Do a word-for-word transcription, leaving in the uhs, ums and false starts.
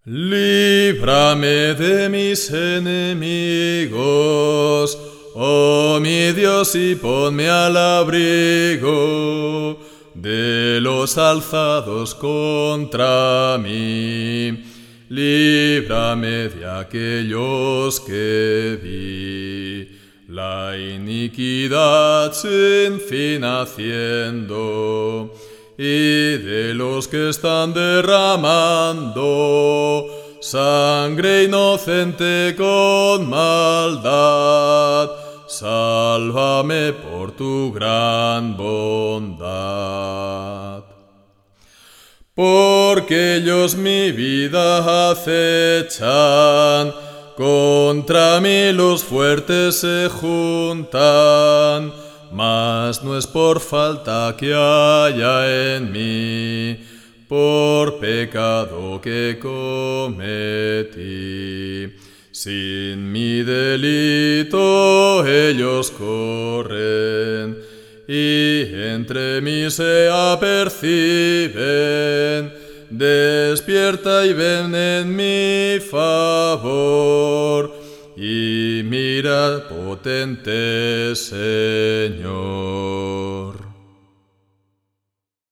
Líbrame de mis enemigos, oh mi Dios, y ponme al abrigo de los alzados contra mí. Líbrame de aquellos que vi la iniquidad sin fin haciendo, y de los que están derramando sangre inocente con maldad. Sálvame por tu gran bondad. Porque ellos mi vida acechan, contra mí los fuertes se juntan, mas no es por falta que haya en mí, por pecado que cometí. Sin mi delito ellos corren, y entre mí se aperciben. Despierta y ven en mi favor, y mira, potente Señor.